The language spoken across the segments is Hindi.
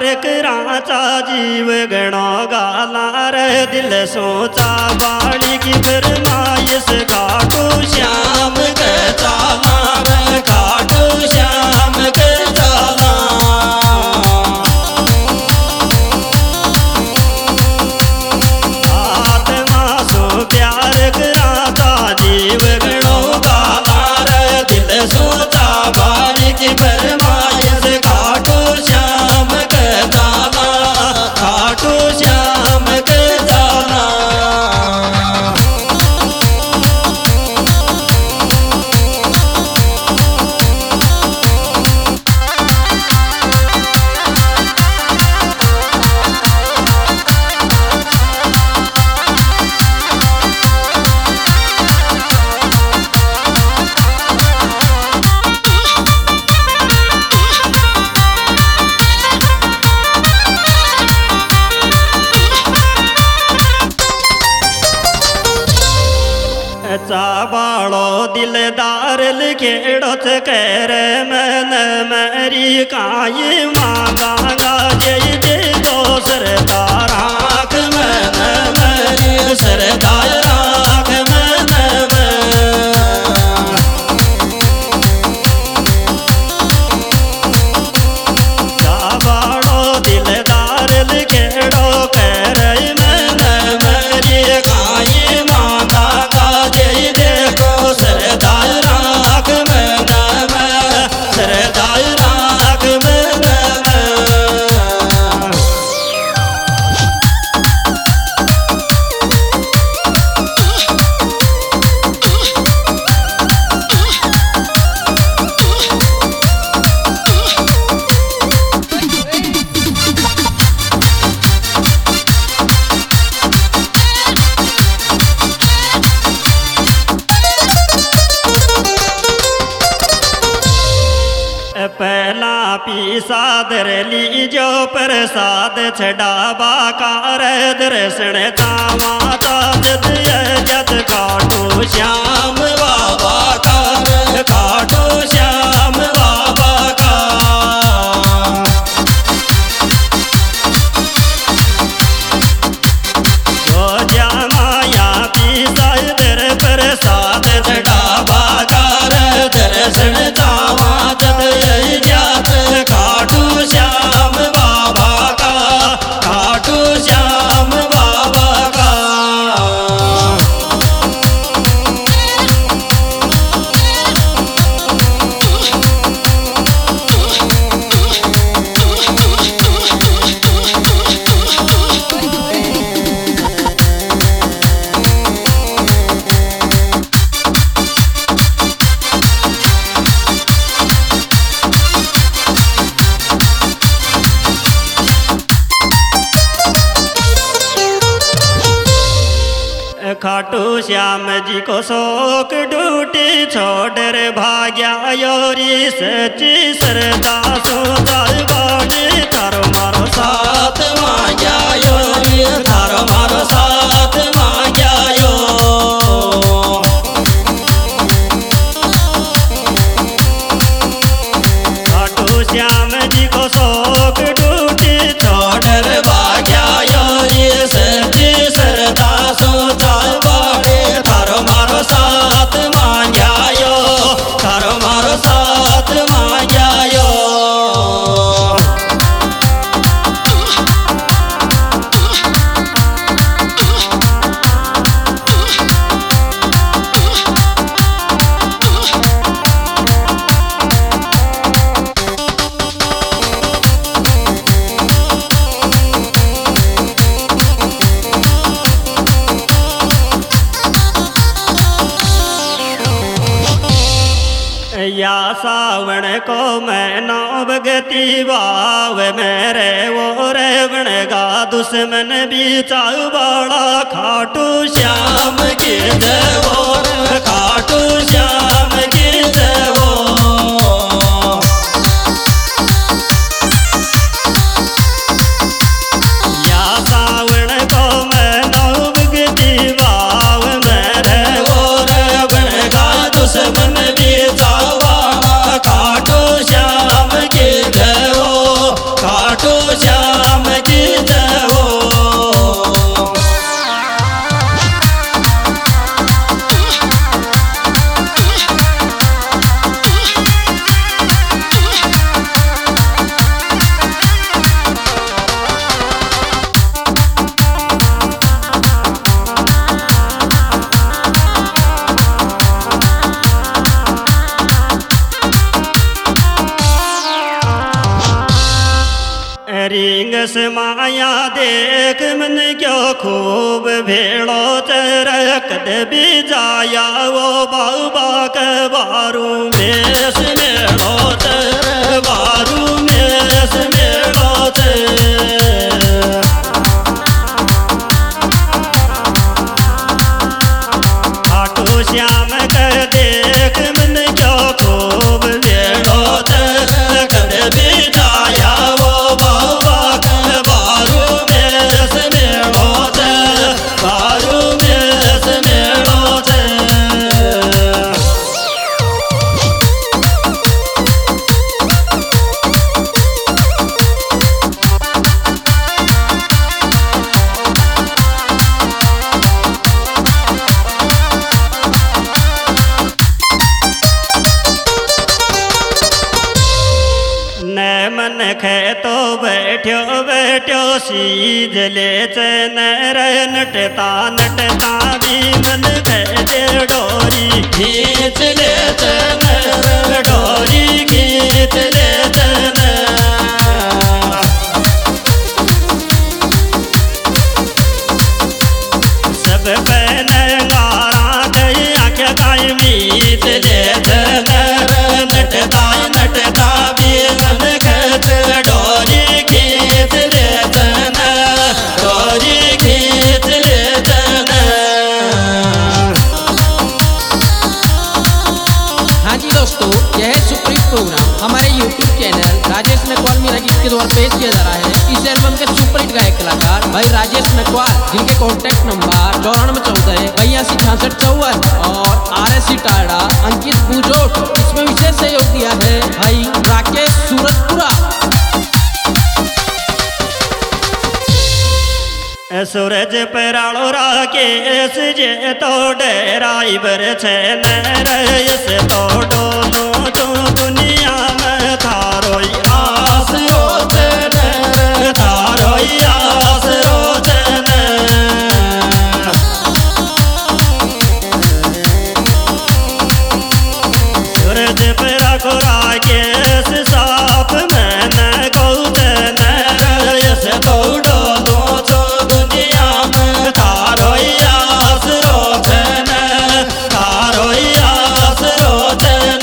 कराचा जीव गणो गाला रे दिल सोचा बाड़ी की फरमाइश खाटू श्याम के चाला रे खाटू श्याम के चाला। आत्मा सो प्यार कराता जीव गणो गाला रे दिल सोचा बाड़ी की फरमाइश खाटू श्याम के चाला खाटू श्याम के चाला। चाबाड़ो दिलदार लिखेड़ोच कर मन मेरी काई मांगा जय जय दो सरदार आँख मन मेरी सरदार आँख मन चाबाड़ो दिलदार लिखेड़ो कर मन मेरी काई मांगा जय देखो सरदार राख में सरदार राख में। पहला पीसा दर लीजो प्रसाद छड़ावा कार दर्शन चावा जद जद काटो श्याम बाबा कार काटो श्याम बाबा का। जो जामाया पीसा दर प्रसाद छड़ावा कार दर्शन चावा खाटू श्याम बाबा का खाटू श्याम बाबा का। खाटू श्याम जी को शोक ड्यूटी छोड़ रे भाग्या योरी सच्ची सरदा सोचा बाड़ी तारो मारो साथ माया योरी तारो मारो साथ माया यो। खाटू श्याम जी को शोक ड्यूटी छोड़ रे भाग्या योरी सच्ची सरदा सोचा थारो मारो साथ मांगायो थारो मारो साथ मांगायो। या सावण को मैनो भगती भाव मेरे वो रेवण गा दुश्मन भी चाऊ बड़ा खाटू श्याम की देवो खाटू श्याम की देवो। या सावण को मैनो भगती भाव मेरे वो रेवण गा दुश्मन भी खाटू श्याम की देवो खाटू श्याम। जस माया देख मन क्यों खूब भेड़ो चरक भी जाया वो बाबा के बारू मेस मेड़ो चर बारू मेस मेड़ो चर खाटू श्याम कर देख मन क्यों खूब भेड़ो चरक भी जाया वो बाबा के बारू मेस मेड़ो चर बारू मेस मेड़ो चर मन खे तो बैठ्यो बैठ्यो सीज ले चैन नटता नटता भी मन खे जे डोरी खींच ले चैन डोरी खींच ले चैन सब पहन गारा दई आँखें काई मीच ले चैन नटता नटता भी मन डोरी खींच ले चैन डोरी खींच ले चैन। हाँ जी दोस्तों, यह है सुप्रीत प्रोग्राम हमारे YouTube चैनल राजेश नकवाल मीरा गीत के द्वारा पेश किया जा रहा है। इस एल्बम के सुपरहिट गायक कलाकार भाई राजेश नकवाल, जिनके कॉन्टैक्ट नंबर 9414 और RSC टारडा अंकित बुजोट। इसमें विशेष सहयोग दिया है भाई राकेश सूरजपुरा। सूरज पराड़ो राकेश जे तो डेराइबर छे नरयस तो डोलो तो दुनिया में थारो आस रोचन थारो आस रोचन सूरज पराड़ो राकेश साफ में न गौतन नरयस तो डोलो थारो आस रोचन थारो आस रोचन।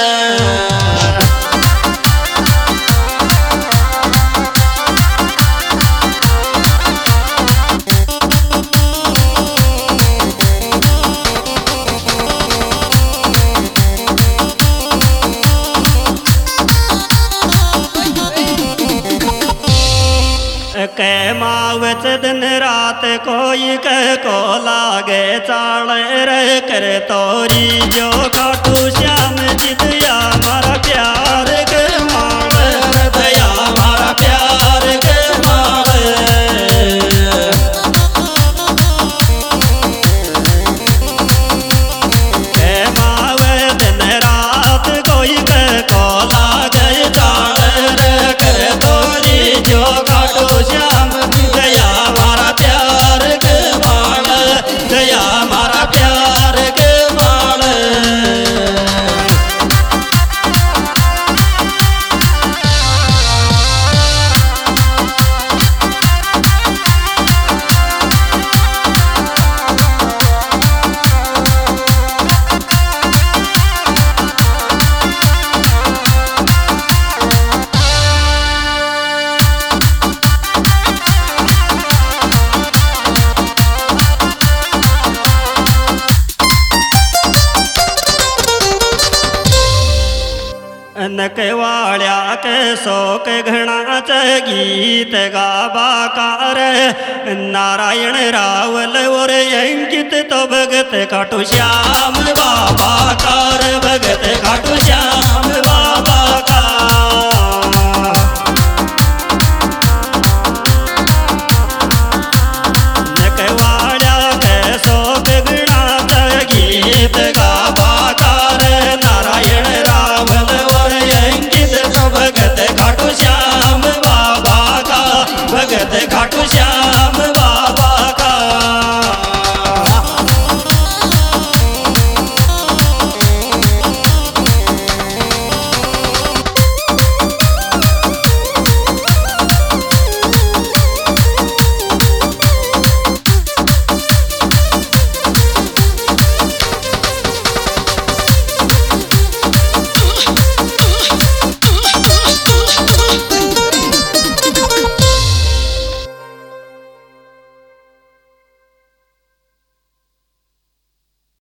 कै मावच दिन रात कोई कह को लागे चाल रे कर तोरी जो खाटू श्याम जी दया मारा प्यार के माल दया मारा प्यार के माल कै मावे दिन रात कोई कह को लागे चाल रे कर तोरी जो खाटू श्याम दया मारा प्यार के माल दया मारा प्यार के माल। नकवाड़िया के शोक घना च गीत गाबा कार नारायण रावल और अंकित तो भगत खाटू श्याम बाबा